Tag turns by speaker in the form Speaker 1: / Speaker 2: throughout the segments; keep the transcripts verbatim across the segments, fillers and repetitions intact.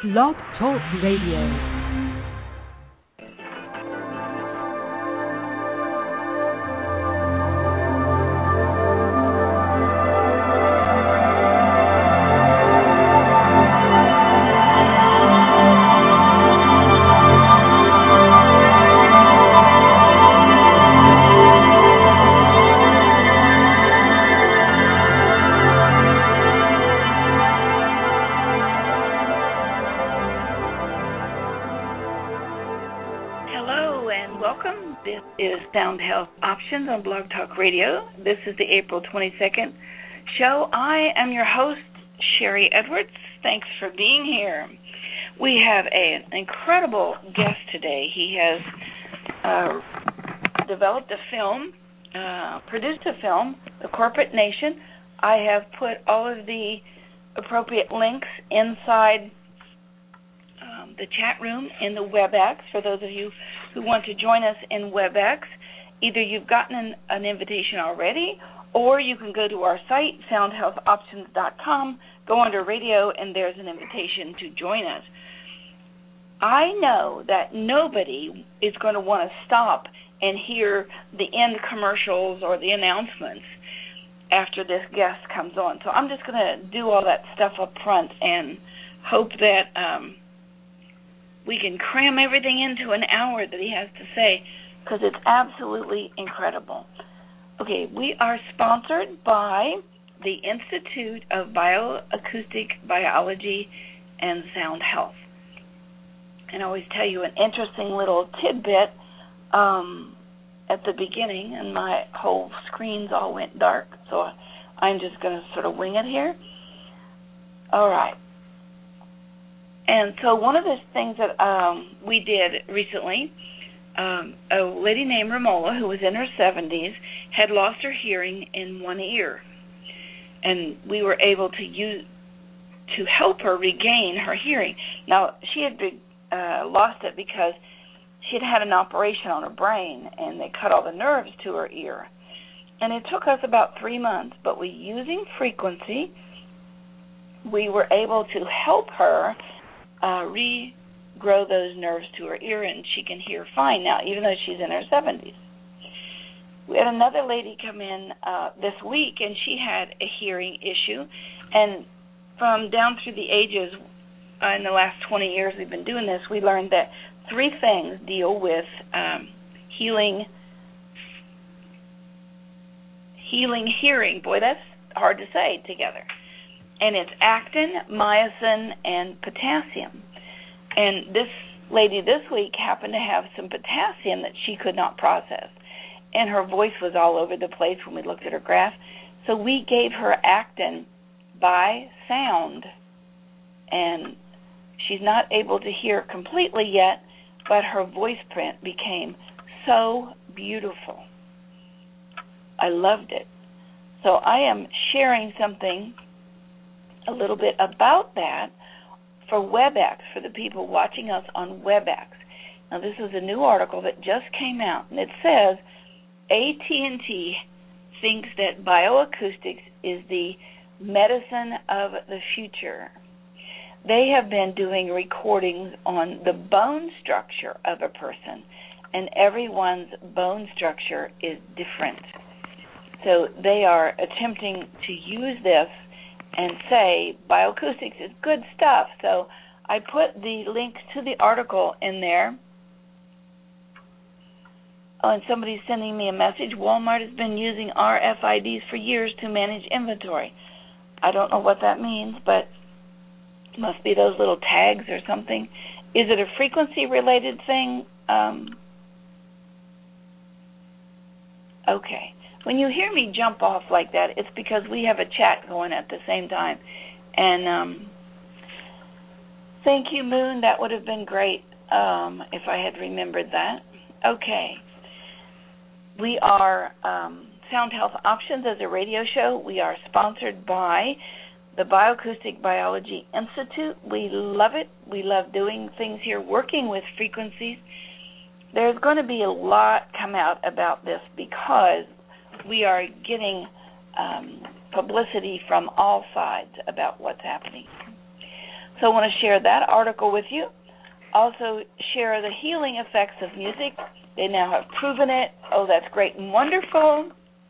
Speaker 1: Blog Talk Radio.
Speaker 2: Sound Health Options on Blog Talk Radio. This is the April twenty-second show. I am your host, Sherry Edwards. Thanks for being here. We have a, an incredible guest today. He has uh, developed a film, uh, produced a film, The Corporate Nation. I have put all of the appropriate links inside um, the chat room in the WebEx for those of you who want to join us in WebEx. Either you've gotten an, an invitation already, or you can go to our site, sound health options dot com, go under radio, and there's an invitation to join us. I know that nobody is going to want to stop and hear the end commercials or the announcements after this guest comes on. So I'm just going to do all that stuff up front and hope that um, we can cram everything into an hour that he has to say, because it's absolutely incredible. Okay, we are sponsored by the Institute of Bioacoustic Biology and Sound Health. And I always tell you an interesting little tidbit um, at the beginning, and my whole screens all went dark, so I'm just going to sort of wing it here. All right. And so one of the things that um, we did recently, Um, a lady named Romola, who was in her seventies, had lost her hearing in one ear, and we were able to use to help her regain her hearing. Now, she had uh, lost it because she had had an operation on her brain, and they cut all the nerves to her ear. And it took us about three months, but we, using frequency, we were able to help her uh, re. grow those nerves to her ear, and she can hear fine now, even though she's in her seventies. We had another lady come in uh, this week, and she had a hearing issue, and from down through the ages, uh, in the last twenty years we've been doing this, we learned that three things deal with um, healing, healing hearing. Boy, that's hard to say together. And it's actin, myosin, and potassium. And this lady this week happened to have some potassium that she could not process. And her voice was all over the place when we looked at her graph. So we gave her actin by sound. And she's not able to hear completely yet, but her voice print became so beautiful. I loved it. So I am sharing something a little bit about that for WebEx, for the people watching us on WebEx. Now, this is a new article that just came out, and it says A T and T thinks that bioacoustics is the medicine of the future. They have been doing recordings on the bone structure of a person, and everyone's bone structure is different. So they are attempting to use this and say bioacoustics is good stuff. So I put the link to the article in there. Oh, and somebody's sending me a message. Walmart has been using R F I Ds for years to manage inventory. I don't know what that means, but it must be those little tags or something. Is it a frequency-related thing? Um, okay. When you hear me jump off like that, it's because we have a chat going at the same time. And um, thank you, Moon. That would have been great um, if I had remembered that. Okay. We are um, Sound Health Options as a radio show. We are sponsored by the Bioacoustic Biology Institute. We love it. We love doing things here, working with frequencies. There's going to be a lot come out about this because we are getting um, publicity from all sides about what's happening. So I want to share that article with you. Also share the healing effects of music. They now have proven it. Oh, that's great and wonderful.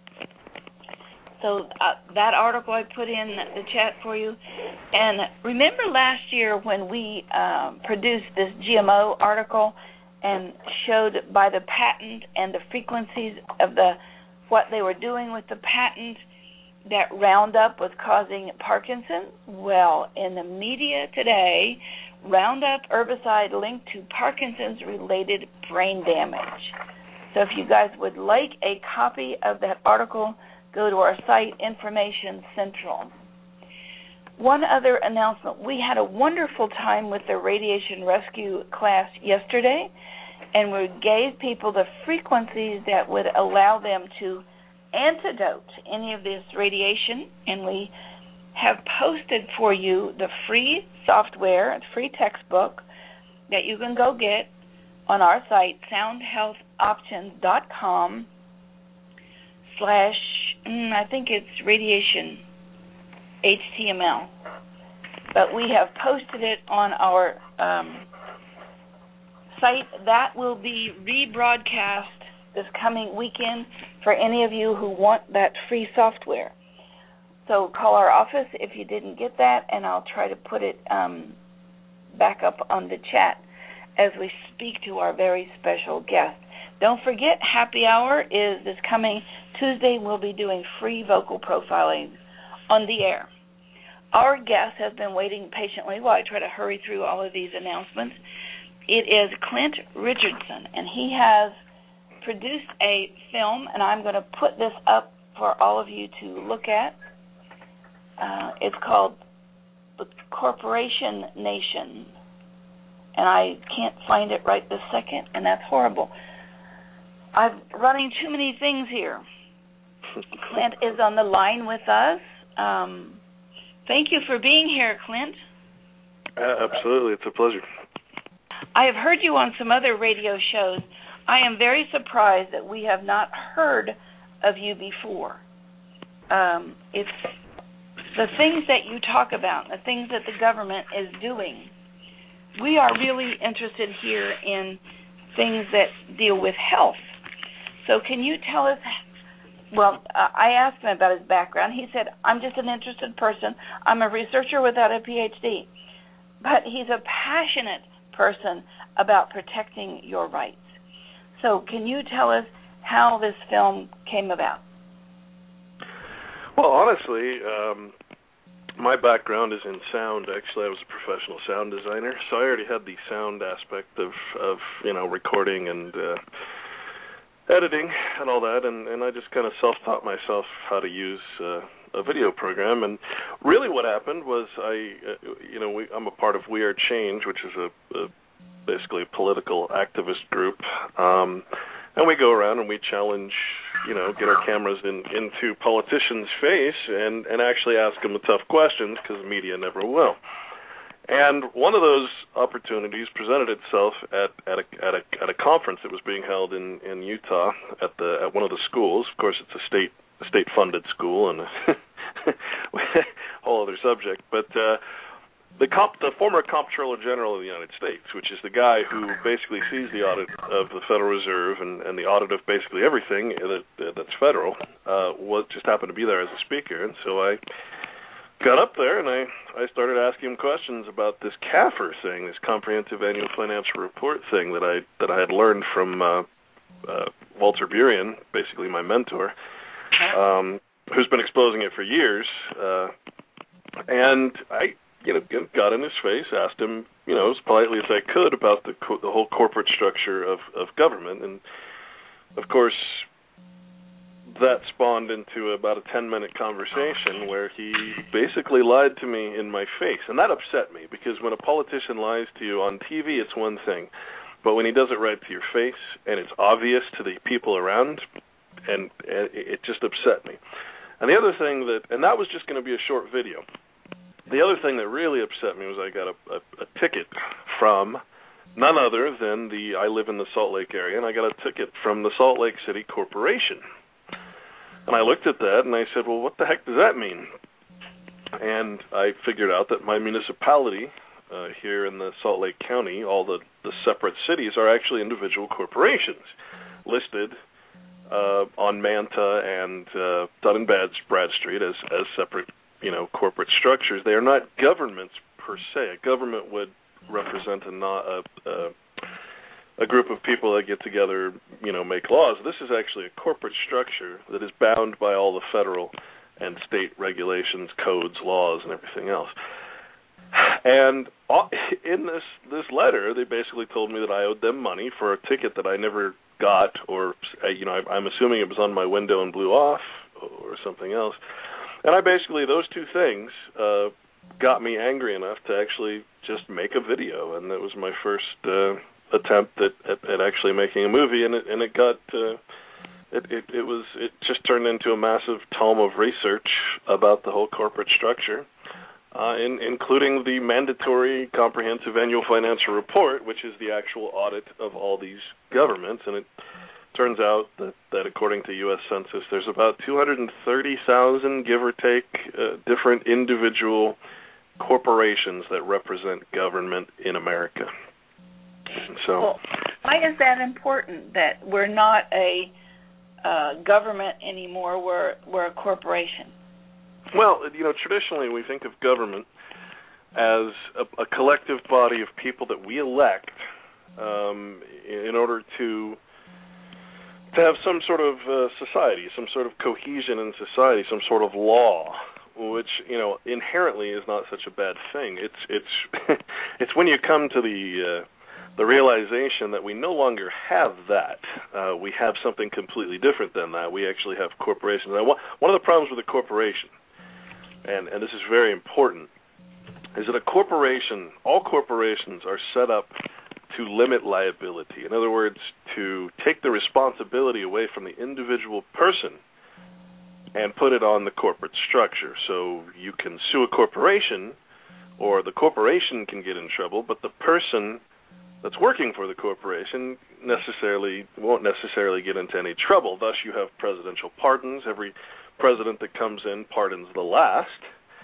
Speaker 2: So uh, that article I put in the chat for you. And remember last year when we um, produced this G M O article and showed by the patent and the frequencies of the what they were doing with the patent that Roundup was causing Parkinson's? Well, in the media today, Roundup herbicide linked to Parkinson's-related brain damage. So if you guys would like a copy of that article, go to our site, Information Central. One other announcement. We had a wonderful time with the radiation rescue class yesterday, and we gave people the frequencies that would allow them to antidote any of this radiation, and we have posted for you the free software, the free textbook that you can go get on our site, sound health options dot com slash, I think it's radiation H T M L. But we have posted it on our um, site. That will be rebroadcast this coming weekend for any of you who want that free software. So call our office if you didn't get that, and I'll try to put it um, back up on the chat as we speak to our very special guest. Don't forget, Happy Hour is this coming Tuesday. We'll be doing free vocal profiling on the air. Our guest has been waiting patiently while I try to hurry through all of these announcements. It is Clint Richardson, and he has produced a film, and I'm going to put this up for all of you to look at. Uh, it's called The Corporation Nation, and I can't find it right this second, and that's horrible. I'm running too many things here. Clint is on the line with us. Um, thank you for being here, Clint.
Speaker 3: Uh, absolutely. It's a pleasure.
Speaker 2: I have heard you on some other radio shows. I am very surprised that we have not heard of you before. Um, it's the things that you talk about, the things that the government is doing. We are really interested here in things that deal with health. So can you tell us, well, uh, I asked him about his background. He said, I'm just an interested person. I'm a researcher without a P H D. But he's a passionate person about protecting your rights. So can you tell us how this film came about?
Speaker 3: Well, honestly, um, my background is in sound. Actually, I was a professional sound designer, so I already had the sound aspect of, of you know, recording and uh, editing and all that, and, and I just kind of self-taught myself how to use uh, a video program. And really what happened was I, uh, you know, we, I'm a part of We Are Change, which is a, a basically a political activist group, um, and we go around and we challenge, you know, get our cameras in, into politicians' face and, and actually ask them the tough questions, because the media never will. And one of those opportunities presented itself at at a, at a at a conference that was being held in, in Utah at the at one of the schools. Of course, it's a state a state funded school and a whole other subject. But uh, the comp, the former Comptroller General of the United States, which is the guy who basically sees the audit of the Federal Reserve and, and the audit of basically everything that, that's federal, uh, was just happened to be there as a speaker, and so I got up there and I, I started asking him questions about this C A F R thing, this Comprehensive Annual Financial Report thing that I that I had learned from uh, uh, Walter Burien, basically my mentor, um, who's been exposing it for years. Uh, and I, you know, got in his face, asked him, you know, as politely as I could about the co- the whole corporate structure of, of government, and of course, that spawned into about a ten-minute conversation where he basically lied to me in my face. And that upset me, because when a politician lies to you on T V, it's one thing. But when he does it right to your face and it's obvious to the people around, and, and it just upset me. And the other thing that, and that was just going to be a short video. The other thing that really upset me was I got a, a, a ticket from none other than the, I live in the Salt Lake area, and I got a ticket from the Salt Lake City Corporation. And I looked at that and I said, well, what the heck does that mean? And I figured out that my municipality uh, here in the Salt Lake County, all the, the separate cities are actually individual corporations listed uh, on Manta and uh, Dun and Bradstreet as, as separate, you know, corporate structures. They are not governments per se. A government would represent a, not, a, a, a group of people that get together, you know, make laws. This is actually a corporate structure that is bound by all the federal and state regulations, codes, laws, and everything else. And in this this letter, they basically told me that I owed them money for a ticket that I never got, or, you know, I'm assuming it was on my window and blew off, or something else. And I basically, those two things uh, got me angry enough to actually just make a video, and that was my first uh, attempt at, at, at actually making a movie, and it, and it got... Uh, It, it it was it just turned into a massive tome of research about the whole corporate structure, uh, in, including the mandatory comprehensive annual financial report, which is the actual audit of all these governments. And it turns out that, that according to U S Census, there's about two hundred thirty thousand, give or take, uh, different individual corporations that represent government in America. And so,
Speaker 2: well, why is that important that we're not a Uh, government anymore? We're we're a corporation.
Speaker 3: Well, you know, traditionally we think of government as a, a collective body of people that we elect um, in order to to have some sort of uh, society, some sort of cohesion in society, some sort of law, which, you know, inherently is not such a bad thing. It's it's it's when you come to the uh, the realization that we no longer have that. Uh, we have something completely different than that. We actually have corporations. Now, one of the problems with a corporation, and, and this is very important, is that a corporation, all corporations are set up to limit liability. In other words, to take the responsibility away from the individual person and put it on the corporate structure. So you can sue a corporation, or the corporation can get in trouble, but the person that's working for the corporation necessarily won't necessarily get into any trouble. Thus, you have presidential pardons. Every president that comes in pardons the last,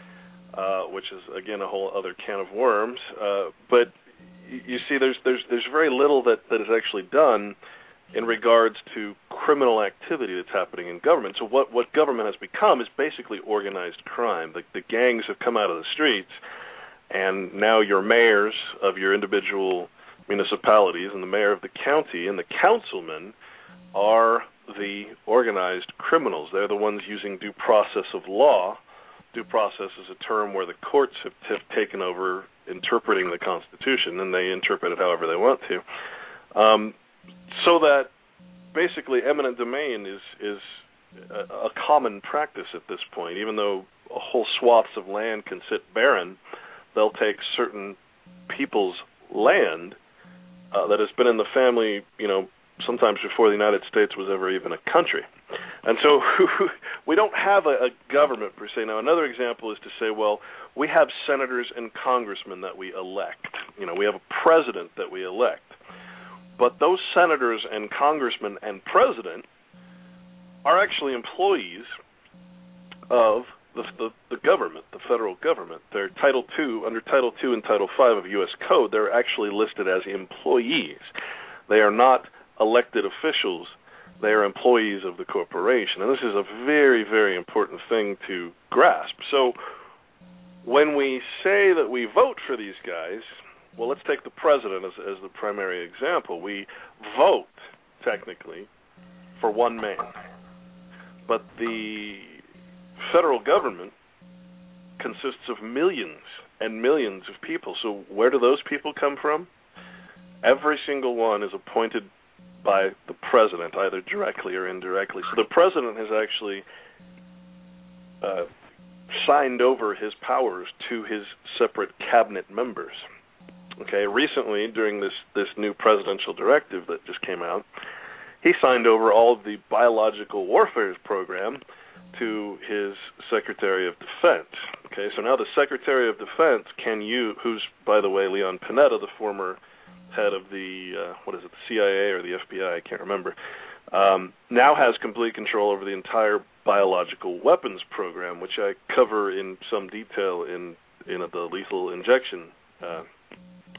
Speaker 3: uh, which is again a whole other can of worms. Uh, but you see, there's there's there's very little that, that is actually done in regards to criminal activity that's happening in government. So what what government has become is basically organized crime. The, the gangs have come out of the streets, and now your mayors of your individual municipalities and the mayor of the county and the councilmen are the organized criminals. They're the ones using due process of law. Due process is a term where the courts have, have taken over interpreting the Constitution, and they interpret it however they want to. Um, so that basically eminent domain is, is a, a common practice at this point. Even though a whole swaths of land can sit barren, they'll take certain people's land Uh, that has been in the family, you know, sometimes before the United States was ever even a country. And so we don't have a, a government per se. Now, another example is to say, well, we have senators and congressmen that we elect. You know, we have a president that we elect. But those senators and congressmen and president are actually employees of The, the, the government, the federal government. They're Title two, under Title two and Title five of U S Code, they're actually listed as employees. They are not elected officials. They are employees of the corporation. And this is a very, very important thing to grasp. So when we say that we vote for these guys, well, let's take the president as, as the primary example. We vote, technically, for one man. But the federal government consists of millions and millions of people. So where do those people come from? Every single one is appointed by the president, either directly or indirectly. So the president has actually uh, signed over his powers to his separate cabinet members. Okay, recently, during this, this new presidential directive that just came out, he signed over all of the biological warfare program to his Secretary of Defense. Okay, so now the Secretary of Defense can you, who's, by the way, Leon Panetta, the former head of the, uh, what is it, the C I A or the F B I, I can't remember, um, now has complete control over the entire biological weapons program, which I cover in some detail in, in the lethal injection uh,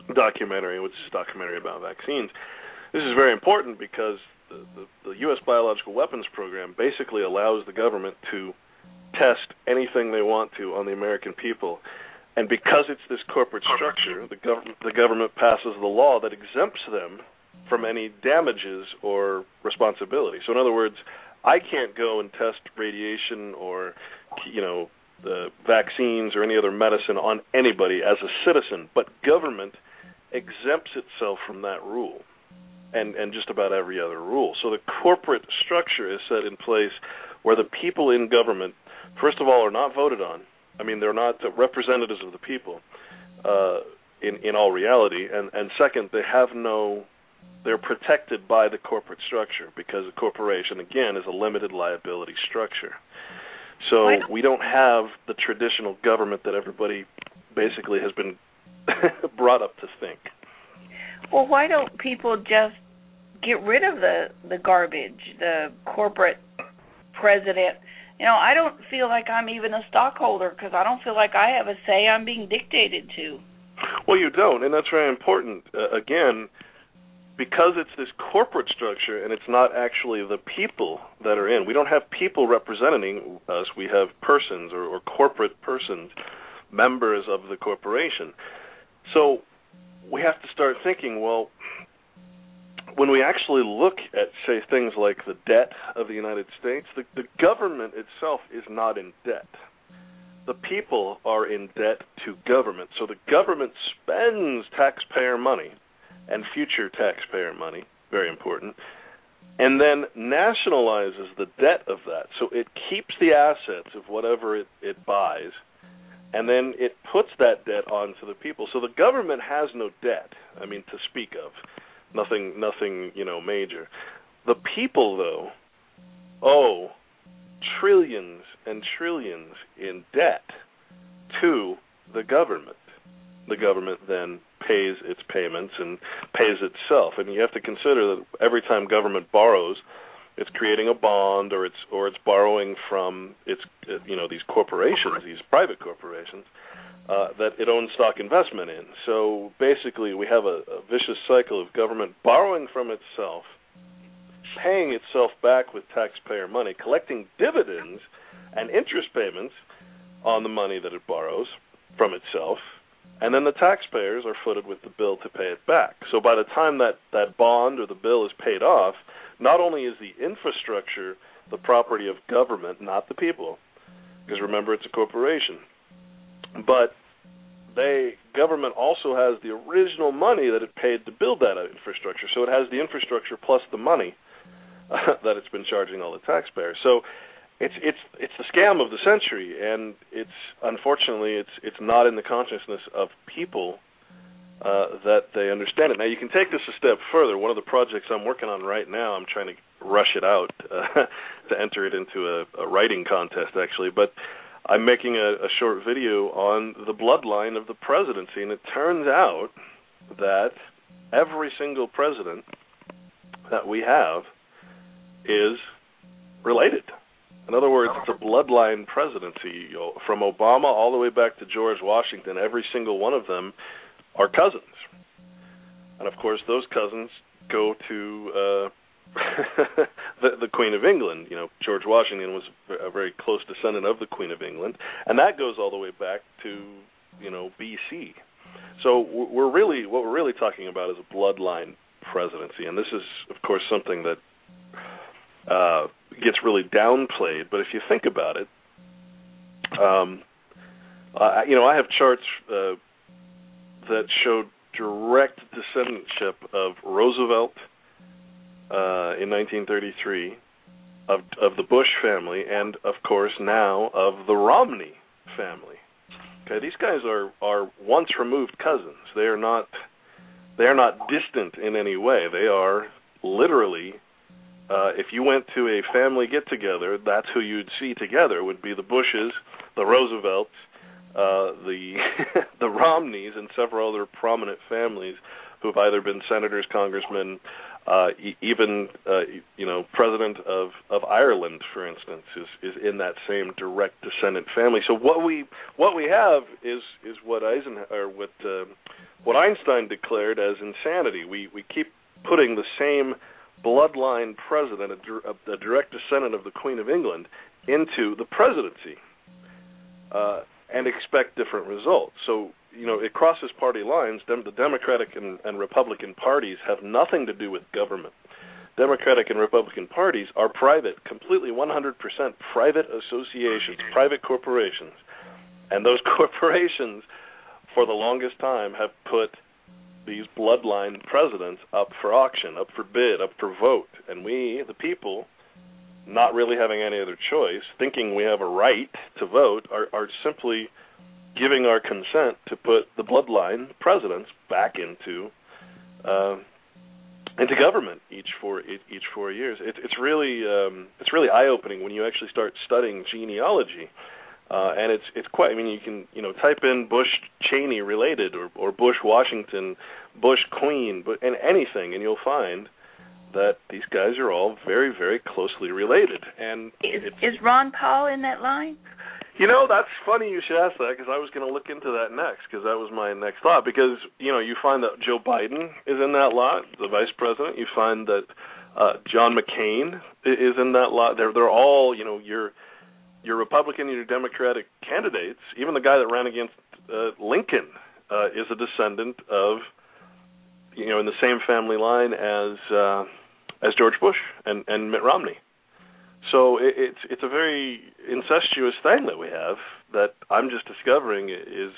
Speaker 3: documentary, which is a documentary about vaccines. This is very important because the, the, the U S biological weapons program basically allows the government to test anything they want to on the American people. And because it's this corporate structure, the, gov- the government passes the law that exempts them from any damages or responsibility. So in other words, I can't go and test radiation or, you know, the vaccines or any other medicine on anybody as a citizen, but government exempts itself from that rule and, and just about every other rule. So the corporate structure is set in place where the people in government, first of all, are not voted on. I mean, they're not representatives of the people uh, in, in all reality. And, and second, they have no, they're protected by the corporate structure because a corporation, again, is a limited liability structure. So we don't have the traditional government that everybody basically has been brought up to think.
Speaker 2: Well, why don't people just get rid of the, the garbage, the corporate president? You know, I don't feel like I'm even a stockholder because I don't feel like I have a say. I'm being dictated to.
Speaker 3: Well, you don't, and that's very important. Uh, again, because it's this corporate structure and it's not actually the people that are in. We don't have people representing us. We have persons or, or corporate persons, members of the corporation. So we have to start thinking, well, when we actually look at, say, things like the debt of the United States, the, the government itself is not in debt. The people are in debt to government. So the government spends taxpayer money and future taxpayer money, very important, and then nationalizes the debt of that. So it keeps the assets of whatever it, it buys, and then it puts that debt onto the people. So the government has no debt, I mean, to speak of. Nothing, nothing, you know, major. The people, though, owe trillions and trillions in debt to the government. The government then pays its payments and pays itself. And you have to consider that every time government borrows, it's creating a bond, or it's or it's borrowing from its, you know, these corporations, these private corporations, Uh, that it owns stock investment in. So basically we have a, a vicious cycle of government borrowing from itself, paying itself back with taxpayer money, collecting dividends and interest payments on the money that it borrows from itself, and then the taxpayers are footed with the bill to pay it back. So by the time that, that bond or the bill is paid off, not only is the infrastructure the property of government, not the people, because remember, it's a corporation, but they government also has the original money that it paid to build that infrastructure. So it has the infrastructure plus the money uh, that it's been charging all the taxpayers. So it's it's it's the scam of the century, and it's unfortunately it's it's not in the consciousness of people uh, that they understand it. Now you can take this a step further. One of the projects I'm working on right now, I'm trying to rush it out uh, to enter it into a, a writing contest actually, but I'm making a, a short video on the bloodline of the presidency, and it turns out that every single president that we have is related. In other words, it's a bloodline presidency. You know, from Obama all the way back to George Washington, every single one of them are cousins. And, of course, those cousins go to uh, the, the Queen of England. You know, George Washington was a very close descendant of the Queen of England, and that goes all the way back to, you know, B C. So we're really what we're really talking about is a bloodline presidency, and this is, of course, something that uh, gets really downplayed. But if you think about it, um, uh, you know, I have charts uh, that showed direct descendantship of Roosevelt Uh, in nineteen thirty-three, of of the Bush family, and of course now of the Romney family. Okay, these guys are, are once removed cousins. They are not they are not distant in any way. They are literally, uh, if you went to a family get together, that's who you'd see together. Would be the Bushes, the Roosevelts, uh, the the Romneys, and several other prominent families who've either been senators, congressmen, Uh, e- even, uh, you know, President of, of Ireland, for instance, is, is in that same direct descendant family. So what we what we have is is what Eisen or what uh, what Einstein declared as insanity. We we keep putting the same bloodline president, a, a direct descendant of the Queen of England, into the presidency, uh, and expect different results. So, you know, it crosses party lines. Dem- the Democratic and, and Republican parties have nothing to do with government. Democratic and Republican parties are private, completely one hundred percent private associations, private corporations. And those corporations, for the longest time, have put these bloodline presidents up for auction, up for bid, up for vote. And we, the people, not really having any other choice, thinking we have a right to vote, are, are simply giving our consent to put the bloodline presidents back into uh, into government each four each four years. It, it's really um, it's really eye-opening when you actually start studying genealogy, uh, and it's it's quite. I mean, you can you know type in Bush Cheney related or, or Bush Washington, Bush Queen, but and anything, and you'll find that these guys are all very very closely related. And
Speaker 2: is, is Ron Paul in that line?
Speaker 3: You know, that's funny you should ask that, because I was going to look into that next, because that was my next thought. Because, you know, you find that Joe Biden is in that lot, the vice president. You find that uh, John McCain is in that lot. They're, they're all, you know, your your Republican and your Democratic candidates. Even the guy that ran against uh, Lincoln uh, is a descendant of, you know, in the same family line as uh, as George Bush and, and Mitt Romney. So it, it's it's a very incestuous thing that we have that I'm just discovering is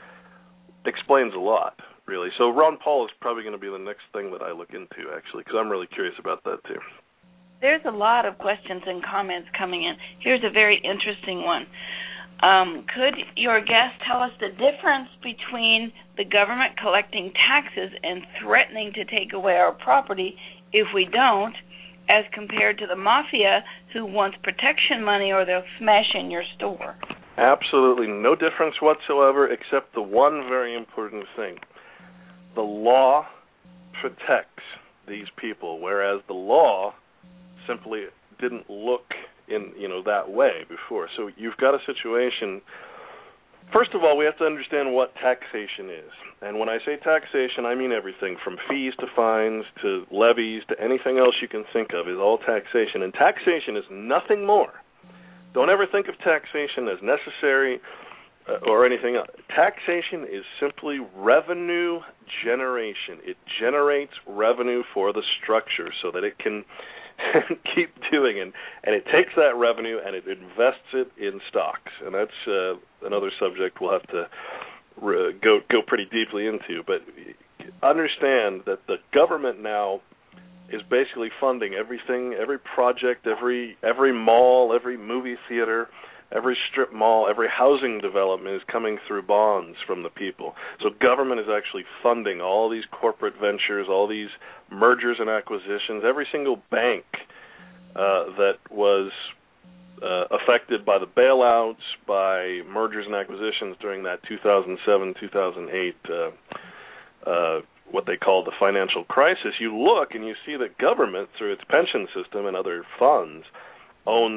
Speaker 3: explains a lot, really. So Ron Paul is probably going to be the next thing that I look into, actually, because I'm really curious about that, too.
Speaker 2: There's a lot of questions and comments coming in. Here's a very interesting one. Um, could your guest tell us the difference between the government collecting taxes and threatening to take away our property if we don't, as compared to the mafia who wants protection money or they'll smash in your store?
Speaker 3: Absolutely no difference whatsoever, except the one very important thing. The law protects these people, whereas the law simply didn't look in, you know, that way before. So you've got a situation. First of all, we have to understand what taxation is. And when I say taxation, I mean everything from fees to fines to levies to anything else you can think of is all taxation. And taxation is nothing more. Don't ever think of taxation as necessary uh, or anything else. Taxation is simply revenue generation. It generates revenue for the structure so that it can keep doing it. And it takes that revenue and it invests it in stocks. And that's uh, another subject we'll have to uh, go go pretty deeply into. But understand that the government now is basically funding everything, every project, every every mall, every movie theater, every strip mall, every housing development is coming through bonds from the people. So government is actually funding all these corporate ventures, all these mergers and acquisitions. Every single bank uh, that was uh, affected by the bailouts, by mergers and acquisitions during that two thousand seven, two thousand eight uh, uh, what they call the financial crisis, you look and you see that government, through its pension system and other funds, owns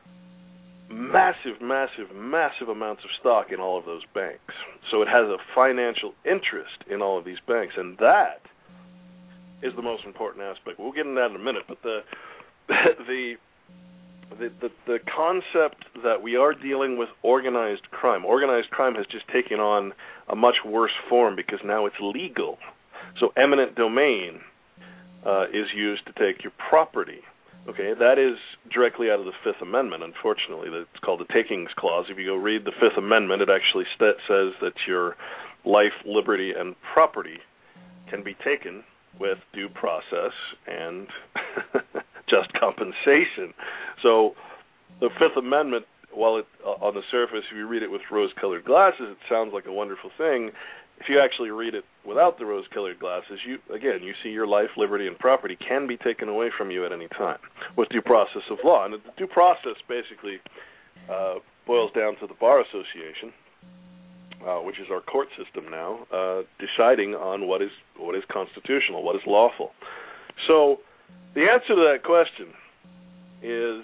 Speaker 3: massive, massive, massive amounts of stock in all of those banks. So it has a financial interest in all of these banks, and that is the most important aspect. We'll get into that in a minute, but the the the the, the concept that we are dealing with organized crime. Organized crime has just taken on a much worse form because now it's legal. So eminent domain uh, is used to take your property. Okay, that is directly out of the Fifth Amendment, unfortunately. It's called the Takings Clause. If you go read the Fifth Amendment, it actually st- says that your life, liberty, and property can be taken with due process and just compensation. So the Fifth Amendment, while it, uh, on the surface, if you read it with rose-colored glasses, it sounds like a wonderful thing. If you actually read it without the rose-colored glasses, you again, you see your life, liberty, and property can be taken away from you at any time with due process of law. And the due process basically uh, boils down to the Bar Association, uh, which is our court system now, uh, deciding on what is what is constitutional, what is lawful. So the answer to that question is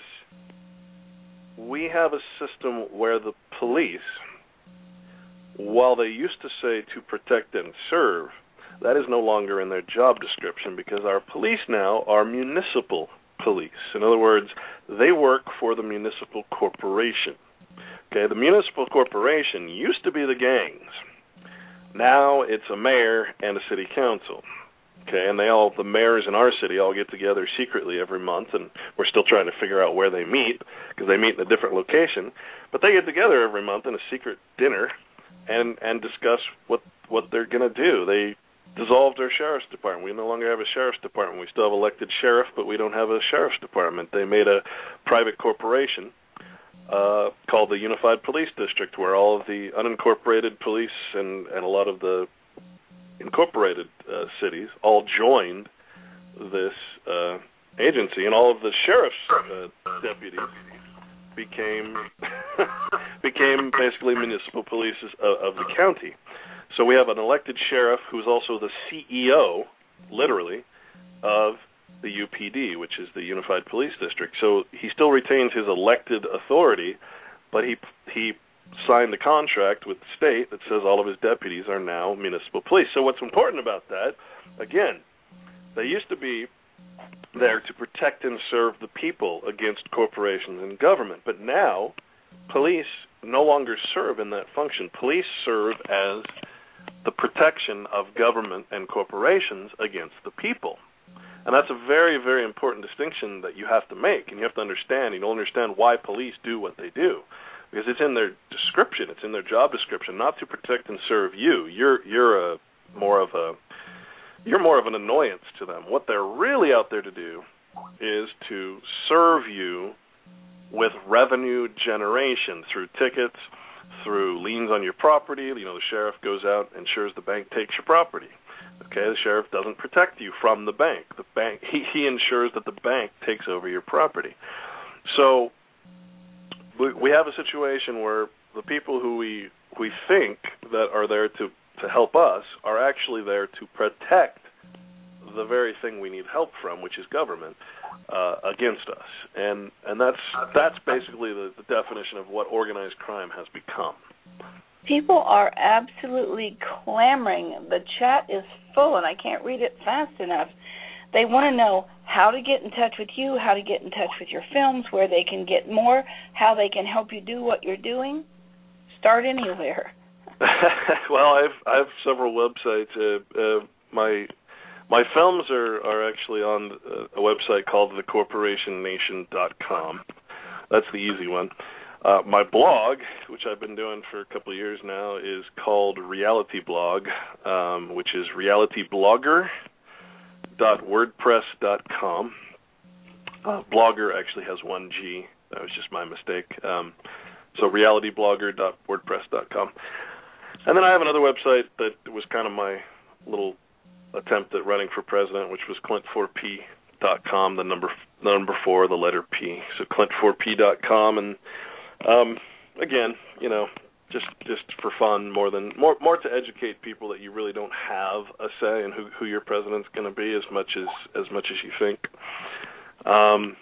Speaker 3: we have a system where the police, while they used to say to protect and serve, that is no longer in their job description because our police now are municipal police. In other words, they work for the municipal corporation. Okay, the municipal corporation used to be the gangs. Now it's a mayor and a city council. Okay, and they all, the mayors in our city all get together secretly every month, and we're still trying to figure out where they meet because they meet in a different location. But they get together every month in a secret dinner and and discuss what what they're going to do. They dissolved our sheriff's department. We no longer have a sheriff's department. We still have elected sheriff, but we don't have a sheriff's department. They made a private corporation uh, called the Unified Police District, where all of the unincorporated police and, and a lot of the incorporated uh, cities all joined this uh, agency, and all of the sheriff's uh, deputies became became basically municipal police of, of the county. So we have an elected sheriff who's also the C E O, literally, of the U P D, which is the Unified Police District. So he still retains his elected authority, but he he signed a contract with the state that says all of his deputies are now municipal police. So what's important about that, again, they used to be there to protect and serve the people against corporations and government, but now police no longer serve in that function. Police serve as the protection of government and corporations against the people. And that's a very, very important distinction that you have to make, and you have to understand. You don't understand why police do what they do, because it's in their description, it's in their job description, not to protect and serve you. You're you're a more of a you're more of an annoyance to them. What they're really out there to do is to serve you with revenue generation through tickets, through liens on your property. You know, the sheriff goes out and ensures the bank takes your property. Okay, the sheriff doesn't protect you from the bank. The bank he, he ensures that the bank takes over your property. So we, we have a situation where the people who we we think that are there to, to help us are actually there to protect the very thing we need help from, which is government, uh, against us. And and that's that's basically the, the definition of what organized crime has become.
Speaker 2: People are absolutely clamoring. The chat is full, and I can't read it fast enough. They want to know how to get in touch with you, how to get in touch with your films, where they can get more, how they can help you do what you're doing. Start anywhere.
Speaker 3: Well, I've I have several websites. Uh, uh, my my films are, are actually on a website called the corporation nation dot com. That's the easy one. Uh, my blog, which I've been doing for a couple of years now, is called Reality Blog, um, which is reality blogger dot wordpress dot com. Uh, blogger actually has one G. That was just my mistake. Um, so reality blogger dot wordpress dot com. And then I have another website that was kind of my little attempt at running for president, which was clint four p dot com, the number the number four, the letter P. So clint four p dot com, and um, again, you know, just just for fun, more than more more to educate people that you really don't have a say in who who your president's going to be as much as as much as you think. Um,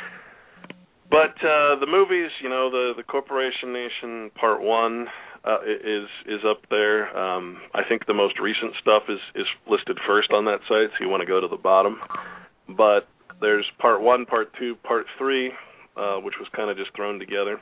Speaker 3: but uh, the movies, you know, the the Corporation Nation Part One uh, is is up there. Um, I think the most recent stuff is is listed first on that site, so you want to go to the bottom. But there's Part One, Part Two, Part Three, uh, which was kind of just thrown together.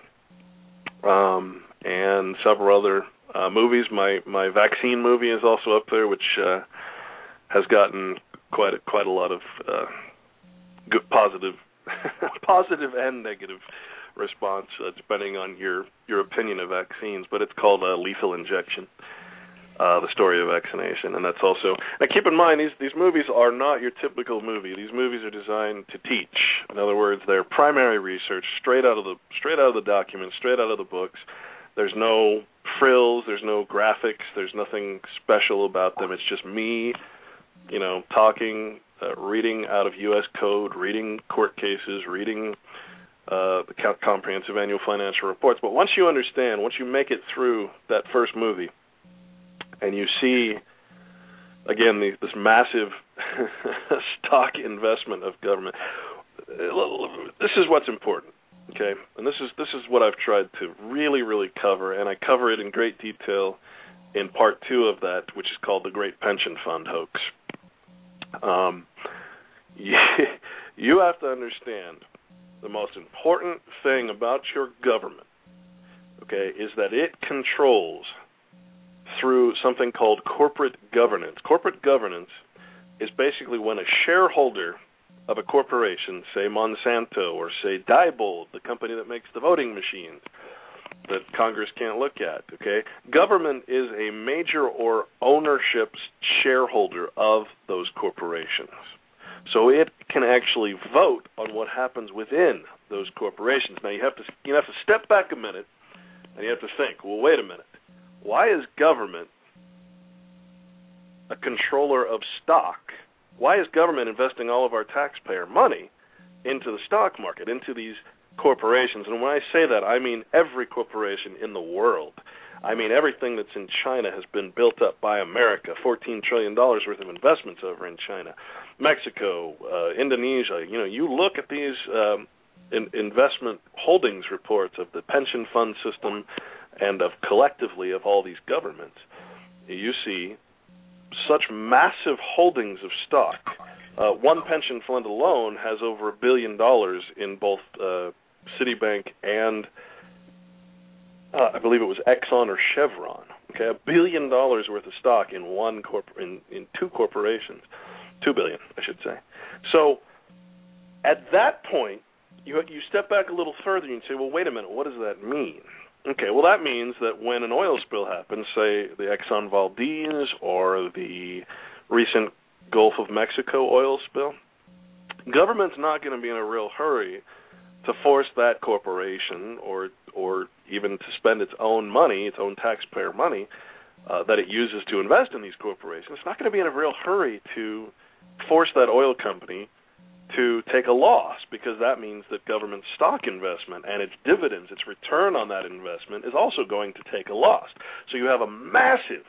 Speaker 3: Um, and several other uh, movies. My my vaccine movie is also up there, which uh, has gotten quite a, quite a lot of uh, good, positive, positive and negative response, uh, depending on your, your opinion of vaccines. But it's called uh, Lethal Injection, uh, the story of vaccination, and that's also. Now, keep in mind, these these movies are not your typical movie. These movies are designed to teach. In other words, they're primary research, straight out of the straight out of the documents, straight out of the books. There's no frills, there's no graphics, there's nothing special about them. It's just me, you know, talking, uh, reading out of U S code, reading court cases, reading uh, the comprehensive annual financial reports. But once you understand, once you make it through that first movie, and you see again, the, this massive stock investment of government. This is what's important, okay? And this is this is what I've tried to really, really cover, and I cover it in great detail in part two of that, which is called the Great Pension Fund Hoax. Um, you, you have to understand the most important thing about your government, okay, is that it controls through something called corporate governance. Corporate governance is basically when a shareholder of a corporation, say Monsanto or say Diebold, the company that makes the voting machines that Congress can't look at, okay? Government is a major or ownership shareholder of those corporations. So it can actually vote on what happens within those corporations. Now you have to you have to step back a minute and you have to think, well, wait a minute. Why is government a controller of stock? Why is government investing all of our taxpayer money into the stock market, into these corporations? And when I say that, I mean every corporation in the world. I mean everything that's in China has been built up by America, fourteen trillion dollars worth of investments over in China. Mexico, uh, Indonesia, you know, you look at these um, in, investment holdings reports of the pension fund system and of collectively of all these governments, you see such massive holdings of stock. Uh, one pension fund alone has over a billion dollars in both uh, Citibank and uh, I believe it was Exxon or Chevron. Okay, a billion dollars worth of stock in one corp in, in two corporations, two billion, I should say. So at that point, you you step back a little further and you say, well, wait a minute, what does that mean? Okay, well, that means that when an oil spill happens, say the Exxon Valdez or the recent Gulf of Mexico oil spill, government's not going to be in a real hurry to force that corporation or or even to spend its own money, its own taxpayer money, uh, that it uses to invest in these corporations. It's not going to be in a real hurry to force that oil company to take a loss, because that means that government stock investment and its dividends, its return on that investment, is also going to take a loss. So you have a massive,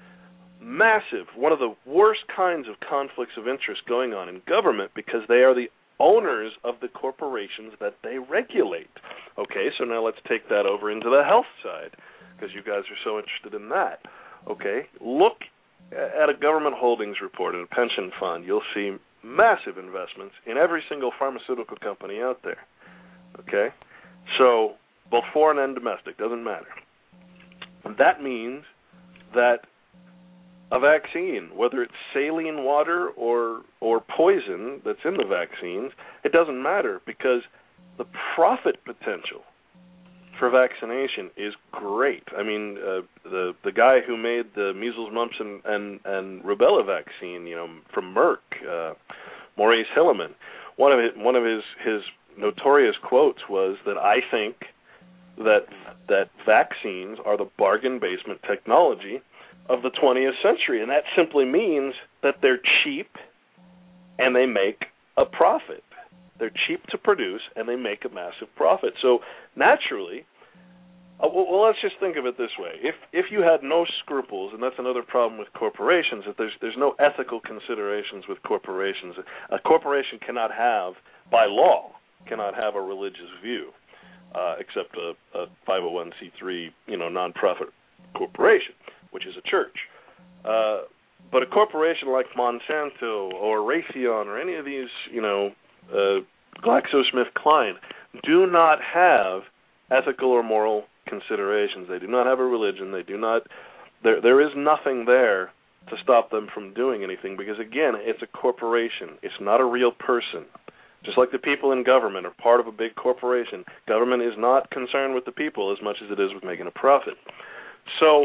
Speaker 3: massive, one of the worst kinds of conflicts of interest going on in government, because they are the owners of the corporations that they regulate. Okay, so now let's take that over into the health side, because you guys are so interested in that. Okay, look at a government holdings report in a pension fund. You'll see massive investments in every single pharmaceutical company out there. Okay? So, both foreign and domestic, doesn't matter. And that means that a vaccine, whether it's saline water or or poison that's in the vaccines, it doesn't matter, because the profit potential for vaccination is great. I mean, uh, the the guy who made the measles, mumps, and, and, and rubella vaccine, you know, from Merck, uh, Maurice Hilleman, one of his, one of his, his notorious quotes was that I think that that vaccines are the bargain basement technology of the twentieth century, and that simply means that they're cheap and they make a profit. They're cheap to produce and they make a massive profit. So naturally, uh, well, well, let's just think of it this way: if if you had no scruples, and that's another problem with corporations, that there's there's no ethical considerations with corporations. A corporation cannot have, by law, cannot have a religious view, uh, except a, a five oh one c three, you know, nonprofit corporation, which is a church. Uh, but a corporation like Monsanto or Raytheon or any of these, you know, uh, GlaxoSmithKline, do not have ethical or moral considerations. They do not have a religion. They do not. There, there is nothing there to stop them from doing anything, because again, it's a corporation. It's not a real person. Just like the people in government are part of a big corporation, government is not concerned with the people as much as it is with making a profit. So,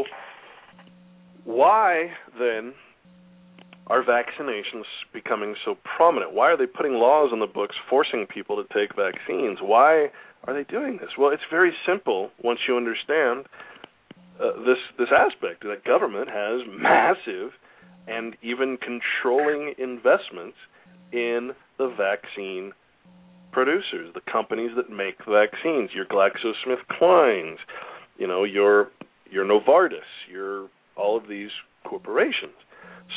Speaker 3: why then are vaccinations becoming so prominent? Why are they putting laws on the books forcing people to take vaccines? Why are they doing this? Well, it's very simple once you understand uh, this this aspect, that government has massive and even controlling investments in the vaccine producers, the companies that make vaccines, your GlaxoSmithKlines, you know, your your Novartis, your all of these corporations. So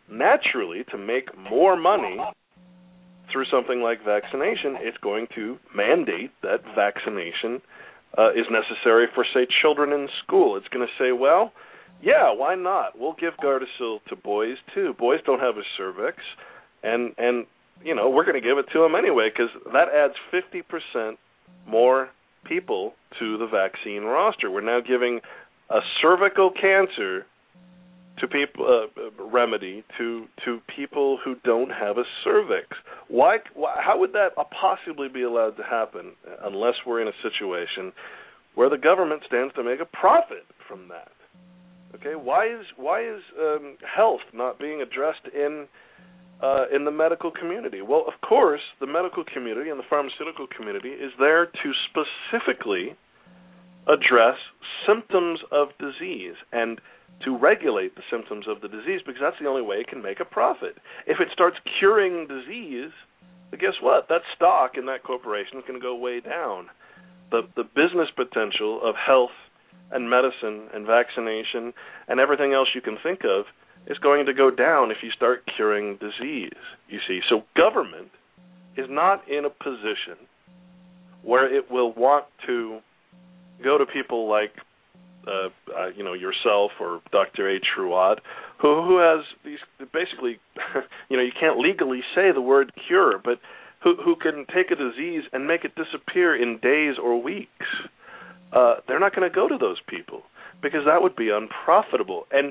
Speaker 3: naturally, to make more money through something like vaccination, it's going to mandate that vaccination uh, is necessary for, say, children in school. It's going to say, well, yeah, why not? We'll give Gardasil to boys, too. Boys don't have a cervix, and, and you know, we're going to give it to them anyway, because that adds fifty percent more people to the vaccine roster. We're now giving a cervical cancer to people uh, remedy to to people who don't have a cervix. Why, why? How would that possibly be allowed to happen unless we're in a situation where the government stands to make a profit from that? Okay, why is why is um, health not being addressed in uh, in the medical community? Well, of course, the medical community and the pharmaceutical community is there to specifically address symptoms of disease and to regulate the symptoms of the disease, because that's the only way it can make a profit. If it starts curing disease, then guess what? That stock in that corporation is going to go way down. The the business potential of health and medicine and vaccination and everything else you can think of is going to go down if you start curing disease, you see. So government is not in a position where it will want to go to people like Uh, uh, you know, yourself or Doctor A. Truad, who who has these basically, you know, you can't legally say the word cure, but who who can take a disease and make it disappear in days or weeks. Uh, they're not going to go to those people because that would be unprofitable. And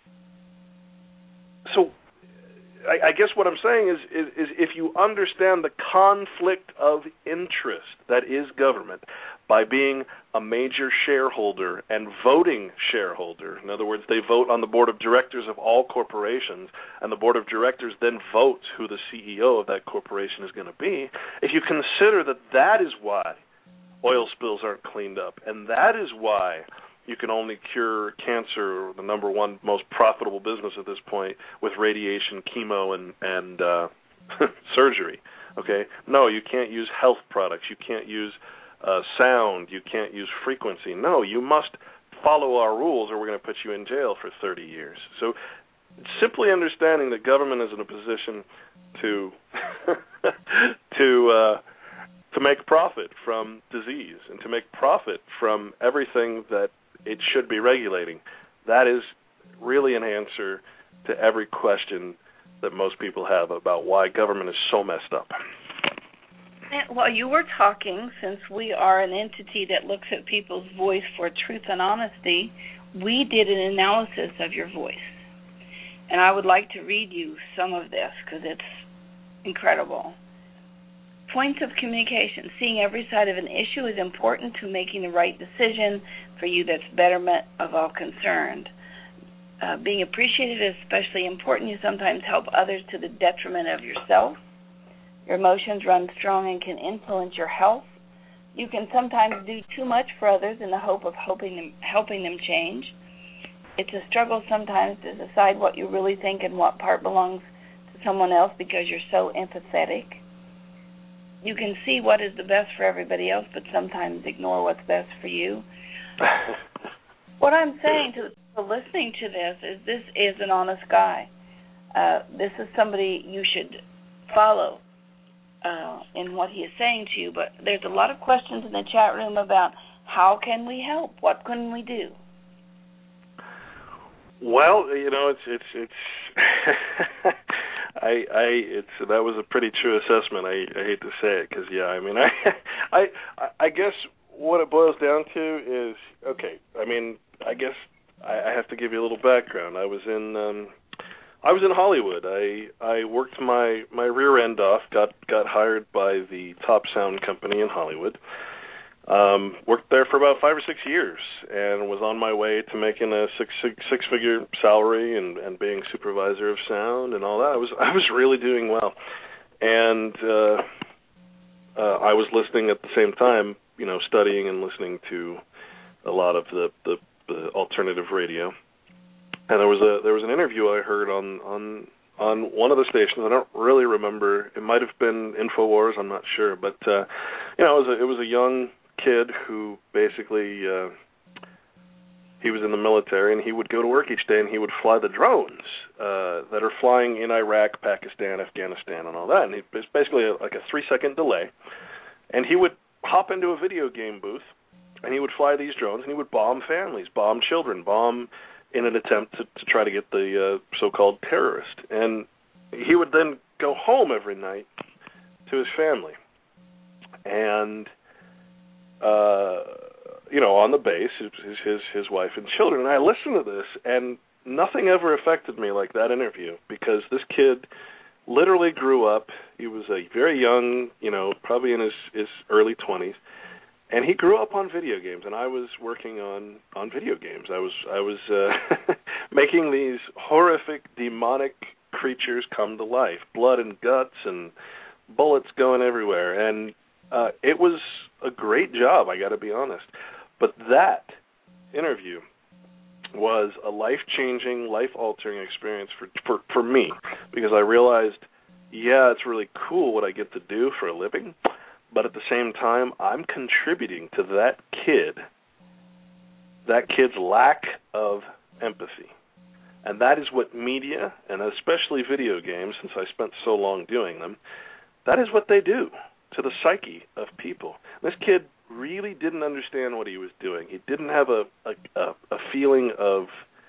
Speaker 3: so, I, I guess what I'm saying is, is is if you understand the conflict of interest that is government, by being a major shareholder and voting shareholder. In other words, they vote on the board of directors of all corporations, and the board of directors then votes who the C E O of that corporation is going to be. If you consider that that is why oil spills aren't cleaned up, and that is why you can only cure cancer, the number one most profitable business at this point, with radiation, chemo, and, and uh, surgery, okay? No, you can't use health products. You can't use Uh, sound, you can't use frequency. No, you must follow our rules or we're going to put you in jail for thirty years. So simply understanding that government is in a position to to uh, to make profit from disease and to make profit from everything that it should be regulating, that is really an answer to every question that most people have about why government is so messed up.
Speaker 2: While you were talking, since we are an entity that looks at people's voice for truth and honesty, we did an analysis of your voice. And I would like to read you some of this because it's incredible. Points of communication. Seeing every side of an issue is important to making the right decision for you that's betterment of all concerned. Uh, being appreciated is especially important. You sometimes help others to the detriment of yourself. Your emotions run strong and can influence your health. You can sometimes do too much for others in the hope of hoping them, helping them change. It's a struggle sometimes to decide what you really think and what part belongs to someone else because you're so empathetic. You can see what is the best for everybody else, but sometimes ignore what's best for you. What I'm saying to the people listening to this is this is an honest guy. Uh, this is somebody you should follow Uh, in what he is saying to you, but there's a lot of questions in the chat room about how can we help? What can we do?
Speaker 3: Well, you know, it's it's it's. I I it's that was a pretty true assessment. I, I hate to say it because yeah, I mean I I I guess what it boils down to is okay. I mean I guess I, I have to give you a little background. I was in. Um, I was in Hollywood. I I worked my, my rear end off, got got hired by the top sound company in Hollywood. Um, worked there for about five or six years and was on my way to making a six six, six figure salary and, and being supervisor of sound and all that. I was I was really doing well. And uh, uh, I was listening at the same time, you know, studying and listening to a lot of the, the, the alternative radio. And there was a there was an interview I heard on, on on one of the stations. I don't really remember. It might have been InfoWars. I'm not sure. But uh, you know, it was a, it was a young kid who basically uh, he was in the military, and he would go to work each day, and he would fly the drones uh, that are flying in Iraq, Pakistan, Afghanistan, and all that. And it's basically a, like a three-second delay. And he would hop into a video game booth, and he would fly these drones, and he would bomb families, bomb children, bomb in an attempt to, to try to get the uh, so-called terrorist. And he would then go home every night to his family. And, uh, you know, on the base, his, his his wife and children. And I listened to this, and nothing ever affected me like that interview, because this kid literally grew up. He was a very young, you know, probably in his, his early twenties, and he grew up on video games. And I was working on, on video games. I was I was uh, making these horrific, demonic creatures come to life, blood and guts and bullets going everywhere. And uh, it was a great job, I got to be honest. But that interview was a life-changing, life-altering experience for, for for me, because I realized, yeah, it's really cool what I get to do for a living, but at the same time, I'm contributing to that kid, that kid's lack of empathy. And that is what media, and especially video games, since I spent so long doing them, that is what they do to the psyche of people. This kid really didn't understand what he was doing. He didn't have a, a, a feeling of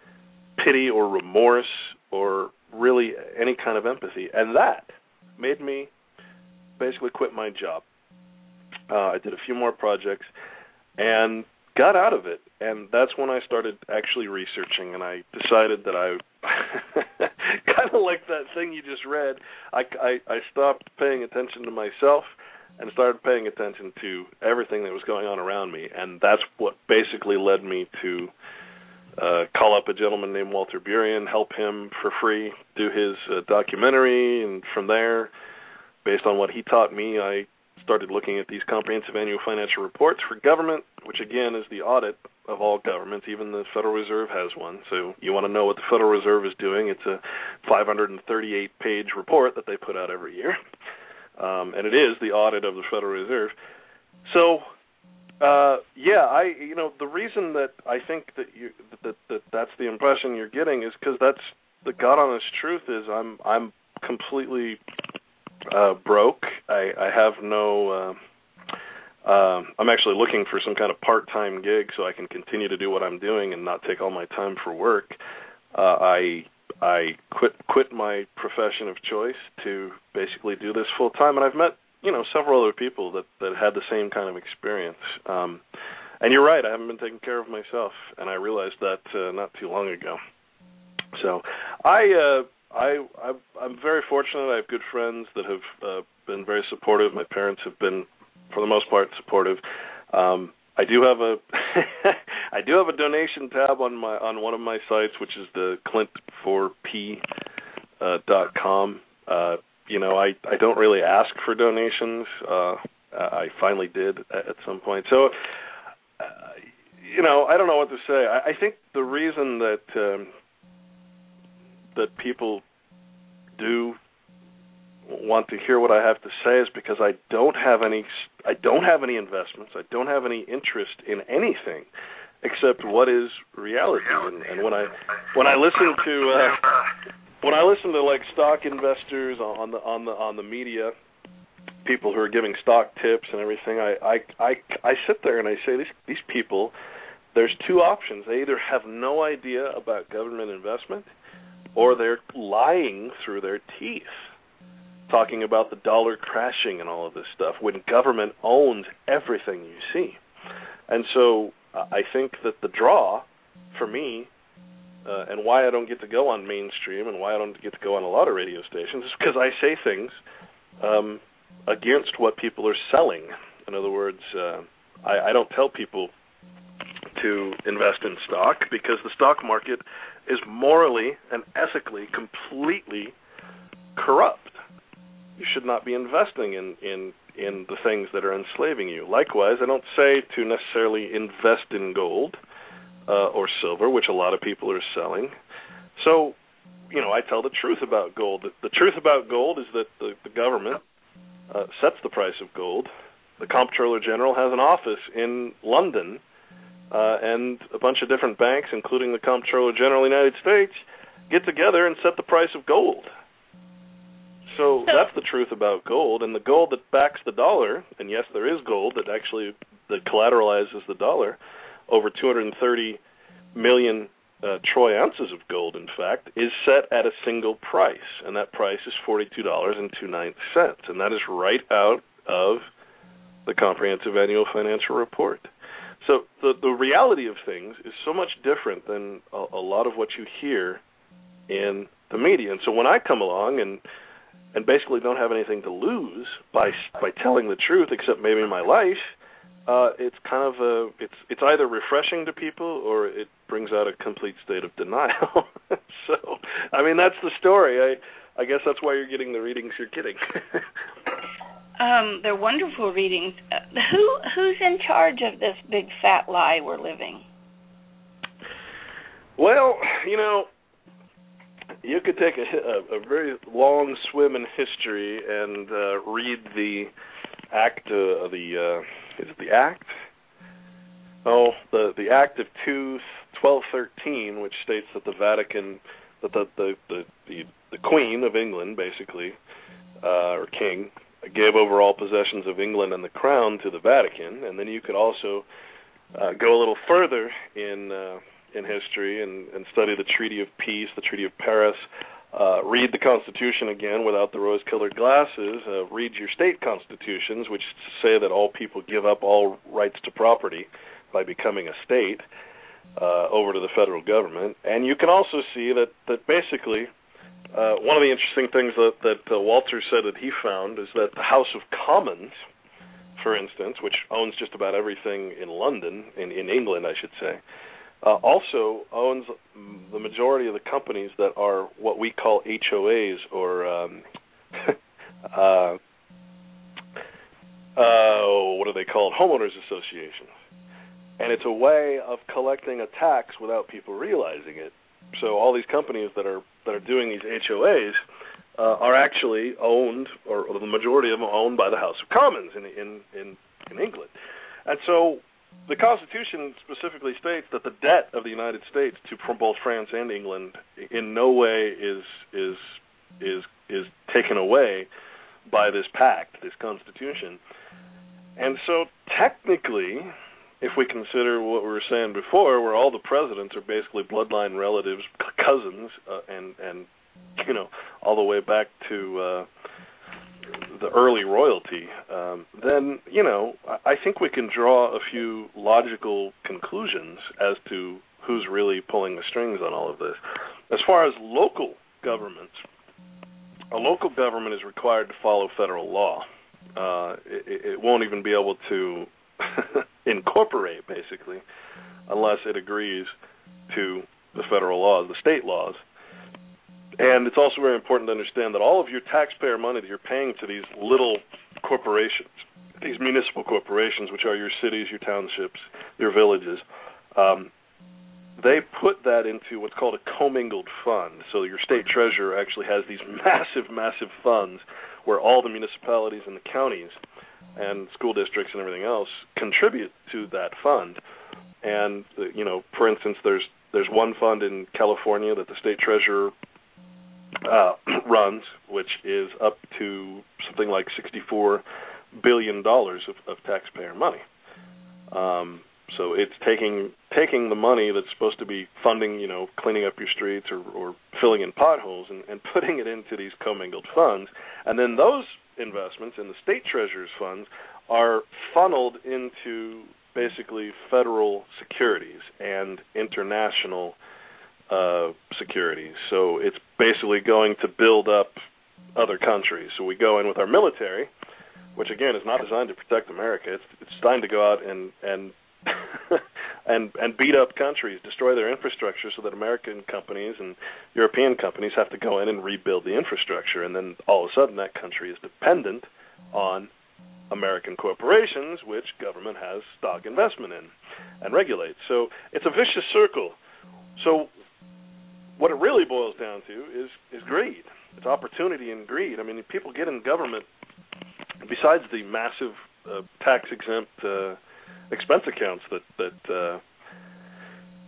Speaker 3: pity or remorse or really any kind of empathy. And that made me basically quit my job. Uh, I did a few more projects and got out of it. And that's when I started actually researching, and I decided that I, kind of like that thing you just read, I, I, I stopped paying attention to myself and started paying attention to everything that was going on around me. And that's what basically led me to uh, call up a gentleman named Walter Burien, help him for free do his uh, documentary. And from there, based on what he taught me, I started looking at these comprehensive annual financial reports for government, which again is the audit of all governments. Even the Federal Reserve has one. So you want to know what the Federal Reserve is doing, it's a five hundred thirty-eight page report that they put out every year. Um, and it is the audit of the Federal Reserve. So, uh, yeah, I, you know, the reason that I think that you that, that that's the impression you're getting is because that's the God honest truth. Is I'm I'm completely uh, broke. I, I have no. Uh, uh, I'm actually looking for some kind of part-time gig so I can continue to do what I'm doing and not take all my time for work. Uh, I. I quit quit my profession of choice to basically do this full time, and I've met you know several other people that, that had the same kind of experience. Um, and you're right, I haven't been taking care of myself, and I realized that uh, not too long ago. So I uh, I I'm very fortunate. I have good friends that have uh, been very supportive. My parents have been, for the most part, supportive. Um, I do have a I do have a donation tab on my on one of my sites, which is the clint four p dot com. Uh, you know, I, I don't really ask for donations. Uh, I finally did at some point. So, uh, you know, I don't know what to say. I, I think the reason that um, that people do want to hear what I have to say is because I don't have any I don't have any investments. I don't have any interest in anything except what is reality. And, and when I when I listen to uh, when I listen to like stock investors on the on the on the media, people who are giving stock tips and everything, I I I, I sit there and I say these these people, there's two options. They either have no idea about government investment, or they're lying through their teeth, talking about the dollar crashing and all of this stuff when government owns everything you see. And so uh, I think that the draw for me uh, and why I don't get to go on mainstream and why I don't get to go on a lot of radio stations is because I say things um, against what people are selling. In other words, uh, I, I don't tell people to invest in stock because the stock market is morally and ethically completely corrupt. You should not be investing in, in, in the things that are enslaving you. Likewise, I don't say to necessarily invest in gold uh, or silver, which a lot of people are selling. So, you know, I tell the truth about gold. The, the truth about gold is that the, the government uh, sets the price of gold. The Comptroller General has an office in London uh, and a bunch of different banks, including the Comptroller General of the United States, get together and set the price of gold. So that's the truth about gold, and the gold that backs the dollar, and yes, there is gold that actually that collateralizes the dollar, over two hundred thirty million uh, troy ounces of gold, in fact, is set at a single price, and that price is forty-two dollars and twenty-nine cents, and that is right out of the Comprehensive Annual Financial Report. So the, the reality of things is so much different than a, a lot of what you hear in the media. And so when I come along and and basically don't have anything to lose by by telling the truth, except maybe my life, uh, it's kind of a it's it's either refreshing to people or it brings out a complete state of denial. So, I mean, that's the story. I I guess that's why you're getting the readings you're getting.
Speaker 2: um, they're wonderful readings. Uh, who who's in charge of this big fat lie we're living?
Speaker 3: Well, you know, you could take a, a, a very long swim in history and uh, read the act, uh, the uh, is it the act? Oh, the the Act of twelve thirteen, which states that the Vatican, that the the the, the, the Queen of England, basically, uh, or King, gave over all possessions of England and the Crown to the Vatican. And then you could also uh, go a little further in. Uh, in history and, and study the Treaty of Peace, the Treaty of Paris, uh, read the Constitution again without the rose-colored glasses, uh, read your state constitutions, which say that all people give up all rights to property by becoming a state uh, over to the federal government. And you can also see that, that basically uh, one of the interesting things that, that uh, Walter said that he found is that the House of Commons, for instance, which owns just about everything in London, in, in England, I should say, Uh, also owns the majority of the companies that are what we call H O As, or um, uh, uh, what are they called? Homeowners associations. And it's a way of collecting a tax without people realizing it. So all these companies that are that are doing these H O As uh, are actually owned, or, or the majority of them are owned by the House of Commons in in in, in England. And so the Constitution specifically states that the debt of the United States to both France and England in no way is is is is taken away by this pact, this Constitution. And so technically, if we consider what we were saying before, where all the presidents are basically bloodline relatives, cousins, uh, and and you know all the way back to uh, the early royalty, um, then, you know, I think we can draw a few logical conclusions as to who's really pulling the strings on all of this. As far as local governments, a local government is required to follow federal law. Uh, it, it won't even be able to incorporate, basically, unless it agrees to the federal laws, the state laws. And it's also very important to understand that all of your taxpayer money that you're paying to these little corporations, these municipal corporations, which are your cities, your townships, your villages, um, they put that into what's called a commingled fund. So your state treasurer actually has these massive, massive funds where all the municipalities and the counties and school districts and everything else contribute to that fund. And, you know, for instance, there's there's one fund in California that the state treasurer Uh, runs, which is up to something like sixty-four billion dollars of, of taxpayer money. Um, so it's taking taking the money that's supposed to be funding, you know, cleaning up your streets or, or filling in potholes and, and putting it into these commingled funds. And then those investments in the state treasurer's funds are funneled into basically federal securities and international Uh, securities. So it's basically going to build up other countries. So we go in with our military, which again is not designed to protect America. It's, it's designed to go out and and and and beat up countries, destroy their infrastructure, so that American companies and European companies have to go in and rebuild the infrastructure. And then all of a sudden, that country is dependent on American corporations, which government has stock investment in and regulates. So it's a vicious circle. So what it really boils down to is, is greed. It's opportunity and greed. I mean, people get in government, besides the massive uh, tax-exempt uh, expense accounts that, that uh,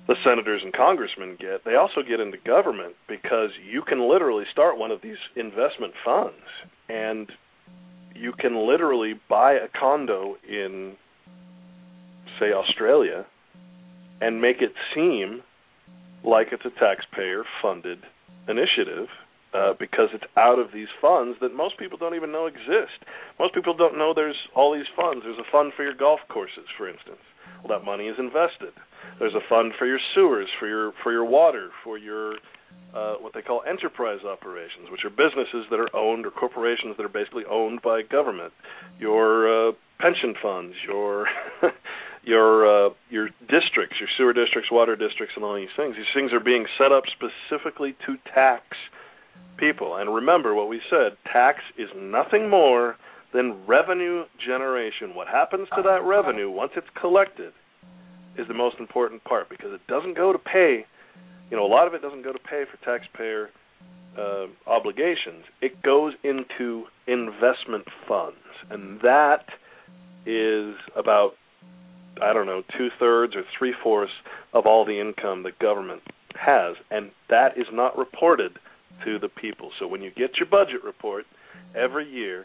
Speaker 3: the senators and congressmen get, they also get into government because you can literally start one of these investment funds and you can literally buy a condo in, say, Australia and make it seem like it's a taxpayer-funded initiative uh, because it's out of these funds that most people don't even know exist. Most people don't know there's all these funds. There's a fund for your golf courses, for instance. Well, that money is invested. There's a fund for your sewers, for your for your water, for your uh, what they call enterprise operations, which are businesses that are owned or corporations that are basically owned by government. Your uh, pension funds, your your uh, your districts, your sewer districts, water districts, and all these things. These things are being set up specifically to tax people. And remember what we said: tax is nothing more than revenue generation. What happens to that revenue once it's collected is the most important part, because it doesn't go to pay, you know, a lot of it doesn't go to pay for taxpayer uh, obligations. It goes into investment funds, and that is about, I don't know, two-thirds or three-fourths of all the income the government has, and that is not reported to the people. So when you get your budget report every year,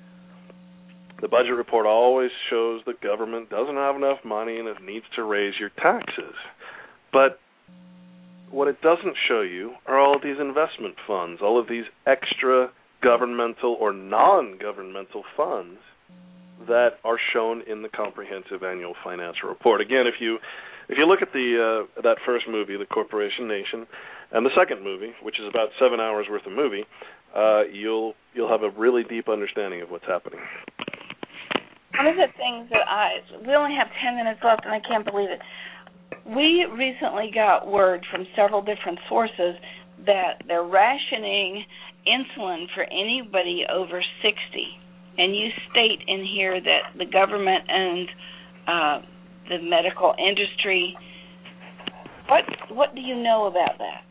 Speaker 3: the budget report always shows the government doesn't have enough money and it needs to raise your taxes. But what it doesn't show you are all of these investment funds, all of these extra governmental or non-governmental funds that are shown in the comprehensive annual financial report. Again, if you if you look at the uh, that first movie, The Corporation Nation, and the second movie, which is about seven hours worth of movie, uh, you'll you'll have a really deep understanding of what's happening.
Speaker 2: One of the things that I, we only have ten minutes left, and I can't believe it. We recently got word from several different sources that they're rationing insulin for anybody over sixty. And you state in here that the government and uh, the medical industry, what what do you know about that?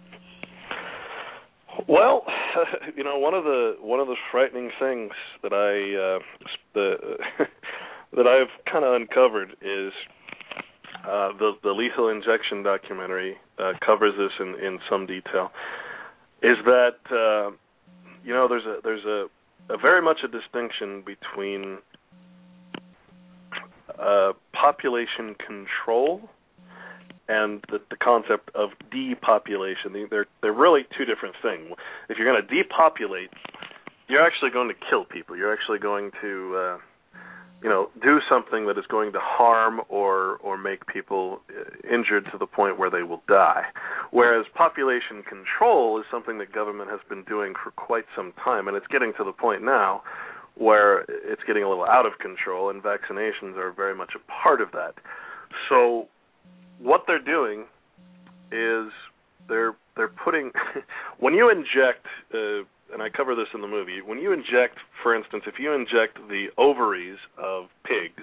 Speaker 3: Well, you know, one of the one of the frightening things that I uh, the that I've kind of uncovered is uh, the the Lethal Injection documentary uh, covers this in, in some detail. Is that uh, you know there's a there's a, a very much a distinction between uh, population control and the, the concept of depopulation. They're they're really two different things. If you're going to depopulate, you're actually going to kill people. You're actually going to, uh, you know, do something that is going to harm or or make people injured to the point where they will die. Whereas population control is something that government has been doing for quite some time, and it's getting to the point now where it's getting a little out of control, and vaccinations are very much a part of that. So what they're doing is they're they're putting when you inject, uh, and I cover this in the movie, when you inject, for instance, if you inject the ovaries of pigs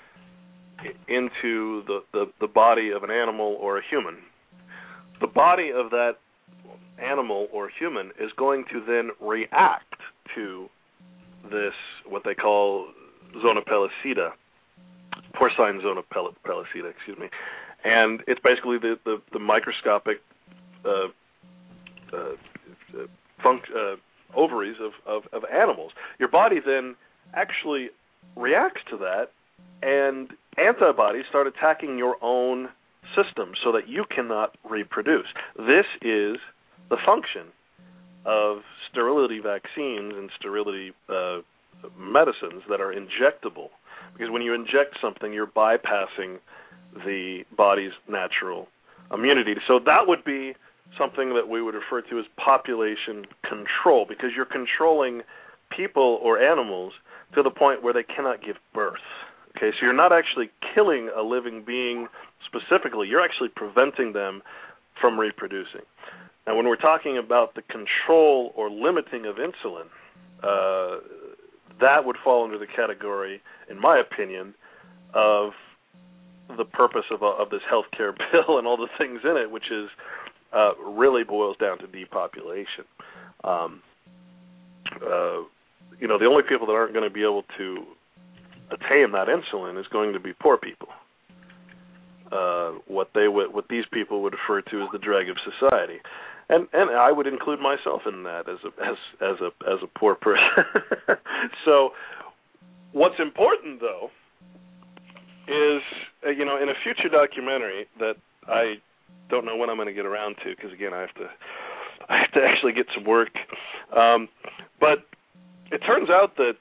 Speaker 3: into the, the, the body of an animal or a human, the body of that animal or human is going to then react to this, what they call zona pellucida, porcine zona pellucida, excuse me. And it's basically the, the, the microscopic uh, uh, func- uh, ovaries of, of, of animals. Your body then actually reacts to that, and antibodies start attacking your own system so that you cannot reproduce. This is the function of sterility vaccines and sterility uh, medicines that are injectable. Because when you inject something, you're bypassing the body's natural immunity. So that would be something that we would refer to as population control, because you're controlling people or animals to the point where they cannot give birth. Okay, so you're not actually killing a living being specifically, you're actually preventing them from reproducing. Now, when we're talking about the control or limiting of insulin, uh, that would fall under the category, in my opinion, of the purpose of, of this health care bill and all the things in it, which is uh, really boils down to depopulation. Um, uh, you know, the only people that aren't going to be able to attain that insulin is going to be poor people. uh, what they would, what these people would refer to as the dreg of society, and and I would include myself in that as a as as a as a poor person. So, what's important though is uh, you know, in a future documentary that I don't know when I'm going to get around to, because again I have to I have to actually get some work, um, but it turns out that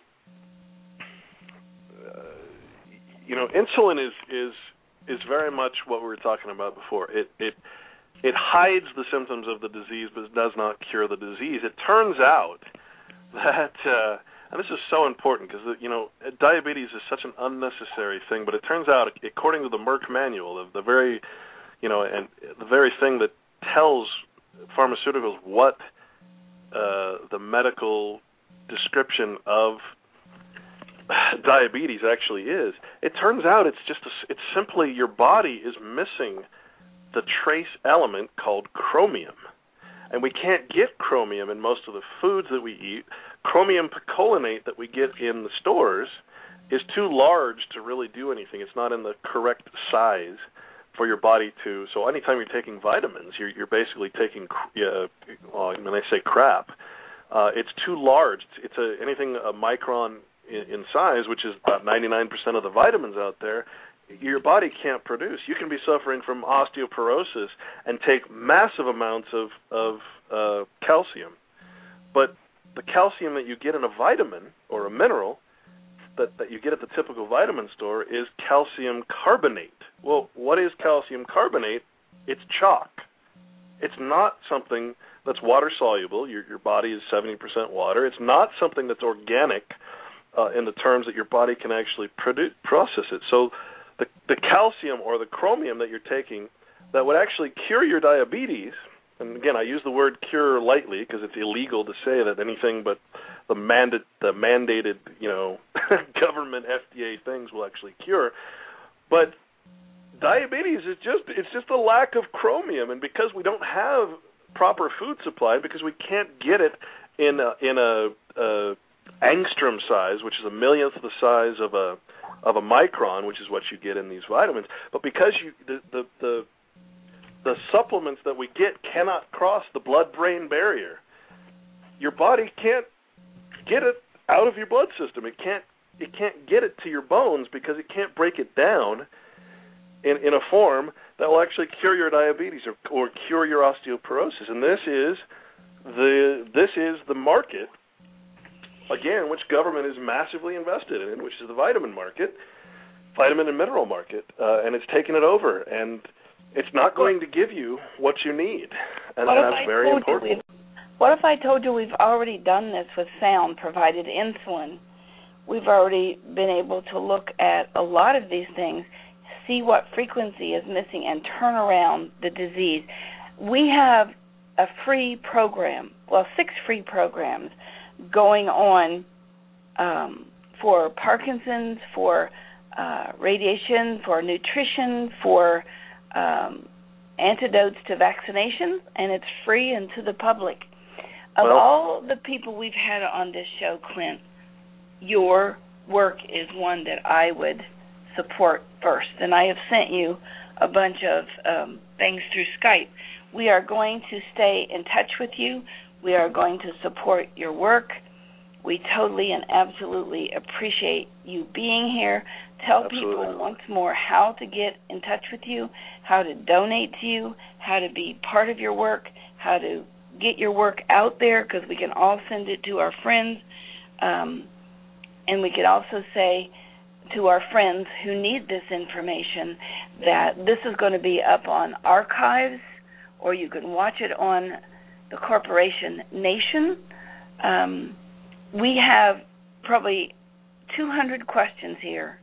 Speaker 3: uh, you know, insulin is is is very much what we were talking about before. It it it hides the symptoms of the disease, but it does not cure the disease. It turns out that, uh, and this is so important because, you know, diabetes is such an unnecessary thing, but it turns out, according to the Merck manual, the, the very, you know, and the very thing that tells pharmaceuticals what uh, the medical description of diabetes actually is, it turns out it's just a, it's simply your body is missing the trace element called chromium, and we can't get chromium in most of the foods that we eat. Chromium picolinate that we get in the stores is too large to really do anything. It's not in the correct size for your body to. So anytime you're taking vitamins, you're, you're basically taking. Uh, well, when they say crap, uh, it's too large. It's, it's a, anything a micron in, in size, which is about ninety-nine percent of the vitamins out there. Your body can't produce. You can be suffering from osteoporosis and take massive amounts of, of uh, calcium. But the calcium that you get in a vitamin or a mineral that, that you get at the typical vitamin store is calcium carbonate. Well, what is calcium carbonate? It's chalk. It's not something that's water-soluble. Your, your body is seventy percent water. It's not something that's organic uh, in the terms that your body can actually produce, process it. So The, the calcium or the chromium that you're taking that would actually cure your diabetes, and again, I use the word cure lightly because it's illegal to say that anything but the, mandat, the mandated, you know, government F D A things will actually cure. But diabetes is just, it's just a lack of chromium, and because we don't have proper food supply, because we can't get it in a, in a, a angstrom size, which is a millionth of the size of a of a micron, which is what you get in these vitamins, but because you the the the, the supplements that we get cannot cross the blood-brain barrier, your body can't get it out of your blood system. It can't it can't get it to your bones because it can't break it down in in a form that will actually cure your diabetes or or cure your osteoporosis. And this is the this is the market, again, which government is massively invested in, which is the vitamin market, vitamin and mineral market, uh, and it's taken it over, and it's not going to give you what you need, and
Speaker 2: what
Speaker 3: that's very important.
Speaker 2: What if I told you we've already done this with sound, provided insulin? We've already been able to look at a lot of these things, see what frequency is missing, and turn around the disease. We have a free program, well, six free programs, going on um, for Parkinson's, for uh, radiation, for nutrition, for um, antidotes to vaccinations, and it's free and to the public. Of
Speaker 3: well,
Speaker 2: all the people we've had on this show, Clint, your work is one that I would support first, and I have sent you a bunch of um, things through Skype. We are going to stay in touch with you. We are going to support your work. We totally and absolutely appreciate you being here. Tell
Speaker 3: absolutely.
Speaker 2: people once more how to get in touch with you, how to donate to you, how to be part of your work, how to get your work out there, because we can all send it to our friends. Um, and we could also say to our friends who need this information that this is going to be up on archives, or you can watch it on the Corporation Nation. Um, we have probably two hundred questions here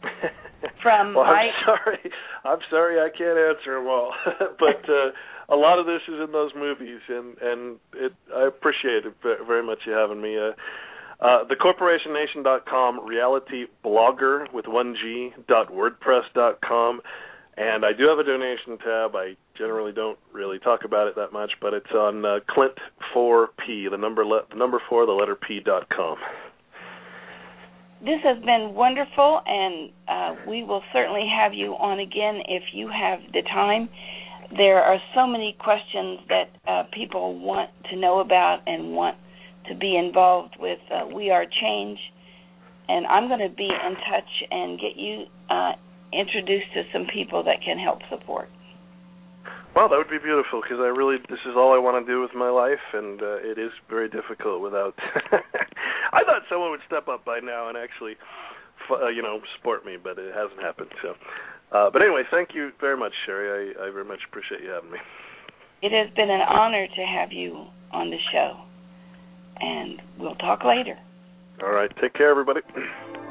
Speaker 2: from
Speaker 3: well, I'm
Speaker 2: my...
Speaker 3: sorry. I'm sorry I can't answer them all. But uh, a lot of this is in those movies, and, and it, I appreciate it very much you having me. Uh, uh, the corporation nation dot com, reality blogger with one G, dot wordpress dot com. And I do have a donation tab. I generally don't really talk about it that much, but it's on uh, Clint four P, the number le- the number four, the letter P dot com.
Speaker 2: this has been wonderful, and uh, we will certainly have you on again if you have the time. There are so many questions that uh, people want to know about and want to be involved with uh, We Are Change, and I'm going to be in touch and get you uh, introduced to some people that can help support.
Speaker 3: Well, that would be beautiful, because I really, this is all I want to do with my life, and uh, it is very difficult without, I thought someone would step up by now and actually, uh, you know, support me, but it hasn't happened. So, uh, but anyway, thank you very much, Sherry. I, I very much appreciate you having me.
Speaker 2: It has been an honor to have you on the show, and we'll talk later.
Speaker 3: All right, take care, everybody.